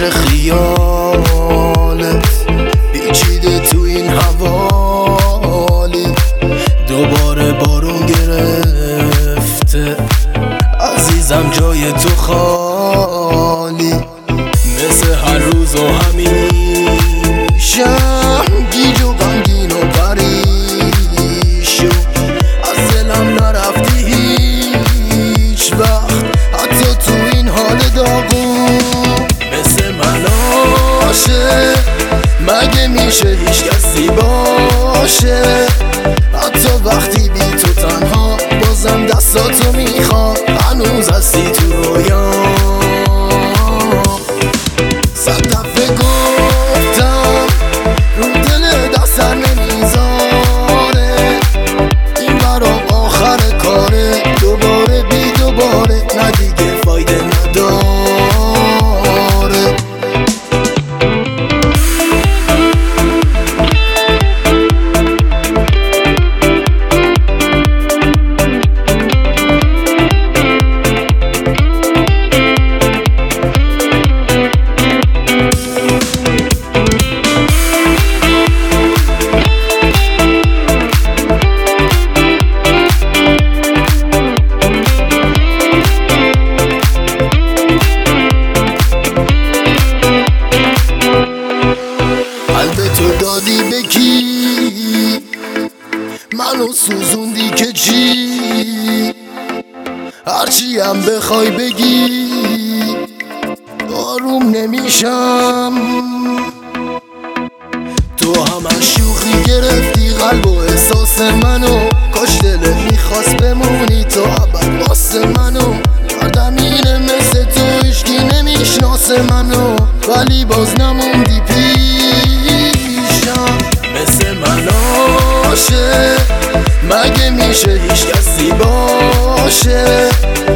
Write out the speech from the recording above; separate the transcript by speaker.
Speaker 1: نقش خیالت پیچیده تو این حوالی، دوباره بارون گرفته عزیزم جای تو خالی، مثل هر روز و همیشم گیج و غمگین و پریشون، از دلم نرفتی هیچ وقت حتی تو این حال داغون، مثل من عاشق مگه میشه هیچ کسی باشه، حتی وقتی بی تو تنها بازم دستاتو میخوام، هنوز هستی تو رویام. صد دفعه گفتم رو دل دستر نمیذاره، این برام آخر کاره، دوباره بی دوباره نه دیگه فایده نداره. تو دادی به کی منو سوزوندی که چی، هرچی هم بخوای بگی آروم نمیشم، تو همش شوخی گرفتی قلب و احساس منو، کاش دلت میخواست بمونی تو ابد واسه منو، آدم اینه مثل تو هیچکی نمیشناسه منو، ولی باز نموندی مثل من عاشق مگه میشه هیچ کسی باشه،